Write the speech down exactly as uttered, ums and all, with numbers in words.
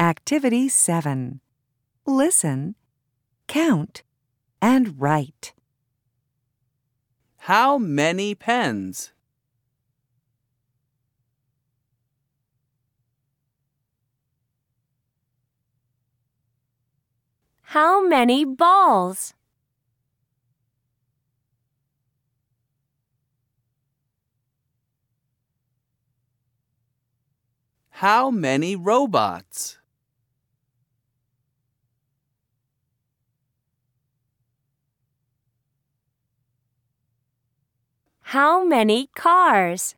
Activity seven. Listen, count, and write. How many pens? How many balls? How many robots? How many cars?